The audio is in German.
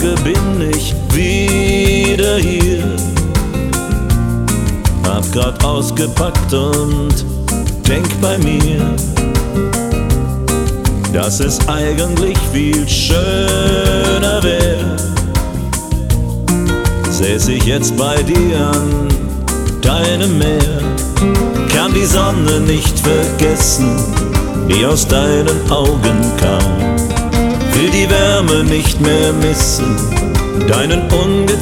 Tage bin ich wieder hier. Hab grad ausgepackt und denk bei mir, dass es eigentlich viel schöner wär, säß ich jetzt bei dir an deinem Meer. Kann die Sonne nicht vergessen, die aus deinen Augen kam. Will die Wärme nicht mehr missen, deinen ungezwungenen